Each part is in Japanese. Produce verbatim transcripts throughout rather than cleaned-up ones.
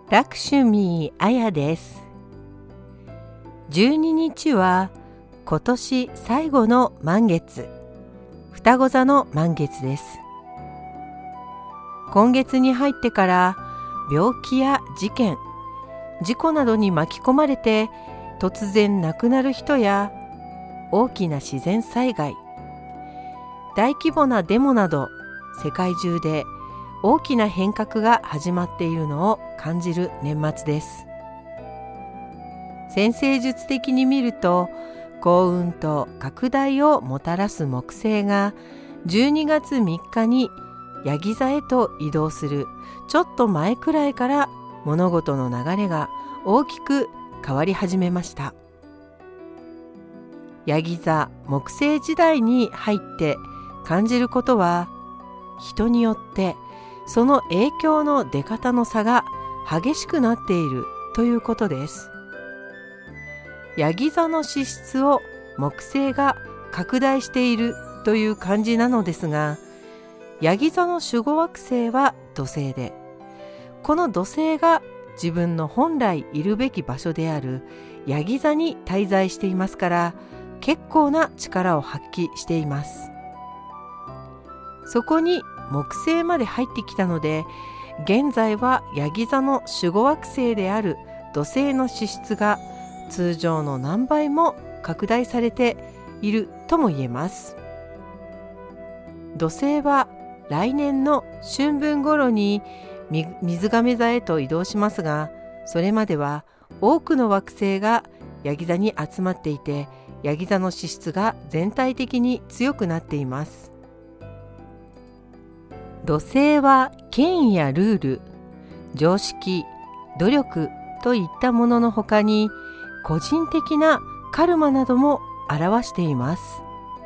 ラクシュミーあやです。じゅうににちは今年最後の満月、双子座の満月です。今月に入ってから病気や事件、事故などに巻き込まれて突然亡くなる人や大きな自然災害、大規模なデモなど世界中で大きな変革が始まっているのを感じる年末です。占星術的に見ると幸運と拡大をもたらす木星がじゅうにがつみっかにヤギ座へと移動するちょっと前くらいから物事の流れが大きく変わり始めました。ヤギ座木星時代に入って感じることは、人によってその影響の出方の差が激しくなっているということです。ヤギ座の資質を木星が拡大しているという感じなのですが、ヤギ座の守護惑星は土星で、この土星が自分の本来いるべき場所であるヤギ座に滞在していますから、結構な力を発揮しています。そこに木星まで入ってきたので、現在はヤギ座の守護惑星である土星の資質が通常の何倍も拡大されているとも言えます。土星は来年の春分頃に水亀座へと移動しますが、それまでは多くの惑星がヤギ座に集まっていて、ヤギ座の資質が全体的に強くなっています。土星は権威やルール、常識、努力といったもののほかに、個人的なカルマなども表しています。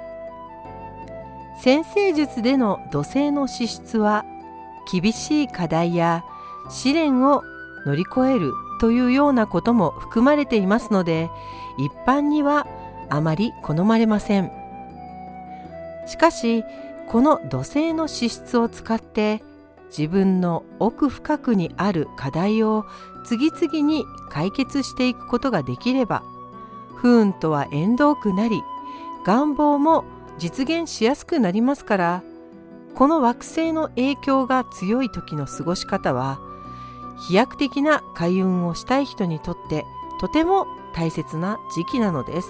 占星術での土星の資質は、厳しい課題や試練を乗り越えるというようなことも含まれていますので、一般にはあまり好まれません。しかし、この土星の資質を使って自分の奥深くにある課題を次々に解決していくことができれば、不運とは縁遠くなり、願望も実現しやすくなりますから、この惑星の影響が強い時の過ごし方は、飛躍的な開運をしたい人にとってとても大切な時期なのです。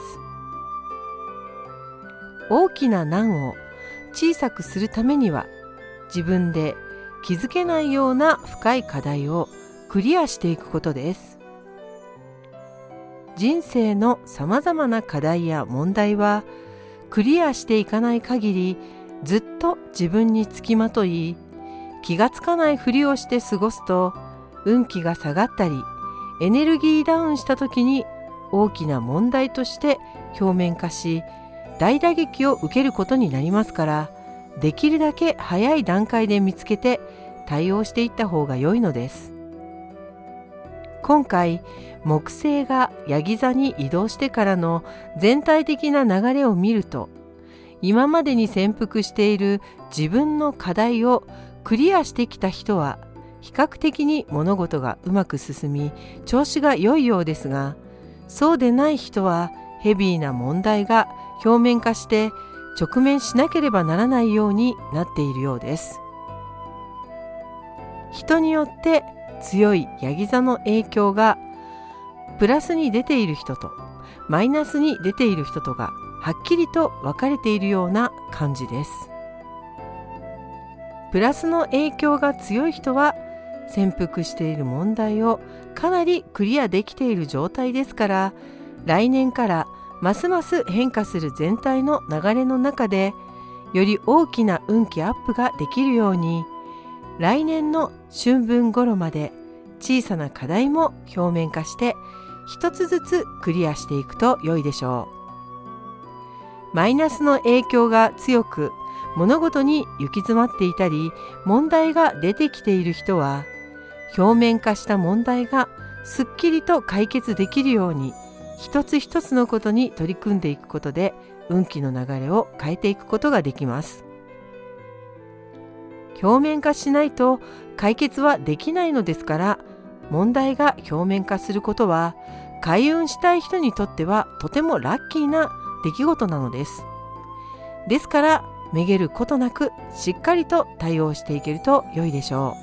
大きな難を小さくするためには、自分で気づけないような深い課題をクリアしていくことです。人生のさまざまな課題や問題はクリアしていかない限り、ずっと自分につきまとい、気がつかないふりをして過ごすと、運気が下がったりエネルギーダウンした時に大きな問題として表面化し、大打撃を受けることになりますから、できるだけ早い段階で見つけて対応していった方が良いのです。今回木星がヤギ座に移動してからの全体的な流れを見ると、今までに潜伏している自分の課題をクリアしてきた人は比較的に物事がうまく進み、調子が良いようですが、そうでない人はヘビーな問題が表面化して直面しなければならないようになっているようです。人によって強いヤギ座の影響がプラスに出ている人とマイナスに出ている人とがはっきりと分かれているような感じです。プラスの影響が強い人は潜伏している問題をかなりクリアできている状態ですから、来年からますます変化する全体の流れの中で、より大きな運気アップができるように、来年の春分頃まで小さな課題も表面化して一つずつクリアしていくと良いでしょう。マイナスの影響が強く物事に行き詰まっていたり、問題が出てきている人は、表面化した問題がすっきりと解決できるように、一つ一つのことに取り組んでいくことで運気の流れを変えていくことができます。表面化しないと解決はできないのですから、 問題が表面化することは、開運したい人にとってはとてもラッキーな出来事なのです。ですから、めげることなくしっかりと対応していけると良いでしょ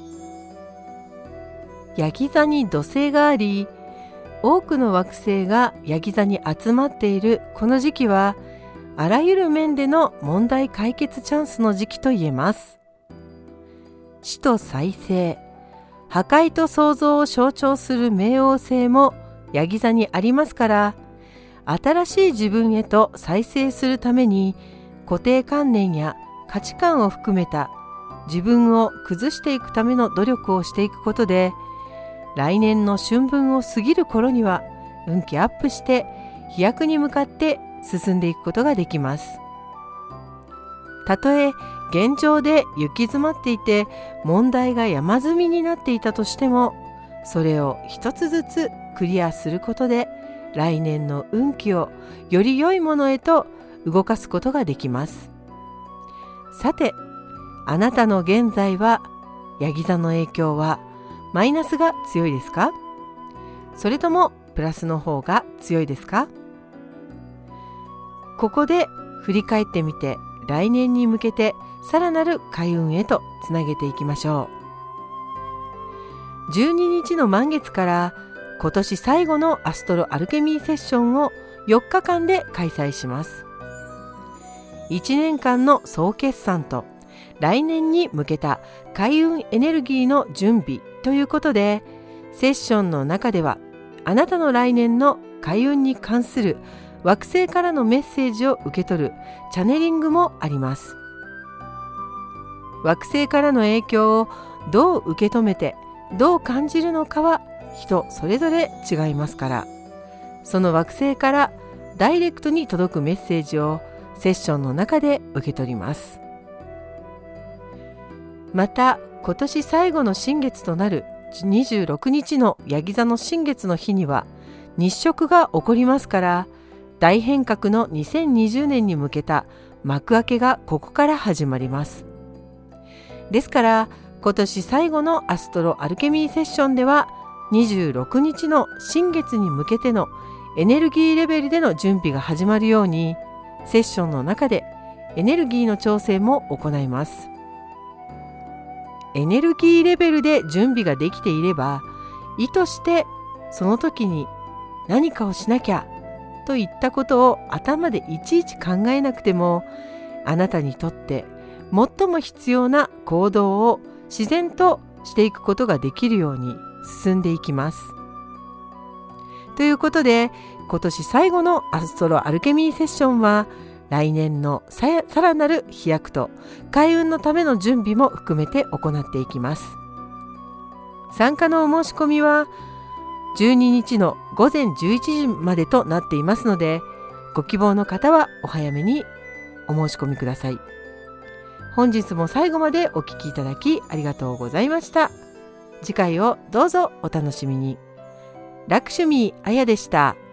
う。ヤギ座に土星があり、多くの惑星がヤギ座に集まっているこの時期は、あらゆる面での問題解決チャンスの時期と言えます。死と再生、破壊と創造を象徴する冥王星もヤギ座にありますから、新しい自分へと再生するために固定観念や価値観を含めた自分を崩していくための努力をしていくことで、来年の春分を過ぎる頃には運気アップして飛躍に向かって進んでいくことができます。たとえ現状で行き詰まっていて問題が山積みになっていたとしても、それを一つずつクリアすることで来年の運気をより良いものへと動かすことができます。さて、あなたの現在はヤギ座の影響はマイナスが強いですか？それともプラスの方が強いですか？ここで振り返ってみて、来年に向けてさらなる開運へとつなげていきましょう。じゅうににちの満月から今年最後のアストロアルケミーセッションをよっかかんで開催します。いちねんかんの総決算と来年に向けた開運エネルギーの準備ということで、セッションの中ではあなたの来年の開運に関する惑星からのメッセージを受け取るチャネリングもあります。惑星からの影響をどう受け止めてどう感じるのかは人それぞれ違いますから、その惑星からダイレクトに届くメッセージをセッションの中で受け取ります。また、今年最後の新月となるにじゅうろくにちのヤギ座の新月の日には日食が起こりますから、大変革のにせんにじゅうねんに向けた幕開けがここから始まります。ですから、今年最後のアストロアルケミーセッションではにじゅうろくにちの新月に向けてのエネルギーレベルでの準備が始まるように、セッションの中でエネルギーの調整も行います。エネルギーレベルで準備ができていれば、意図してその時に何かをしなきゃといったことを頭でいちいち考えなくても、あなたにとって最も必要な行動を自然としていくことができるように進んでいきます。ということで、今年最後のアストロアルケミーセッションは来年のさらなる飛躍と開運のための準備も含めて行っていきます。参加のお申し込みはじゅうににちのごぜんじゅういちじまでとなっていますので、ご希望の方はお早めにお申し込みください。本日も最後までお聞きいただきありがとうございました。次回をどうぞお楽しみに。ラクシュミーあやでした。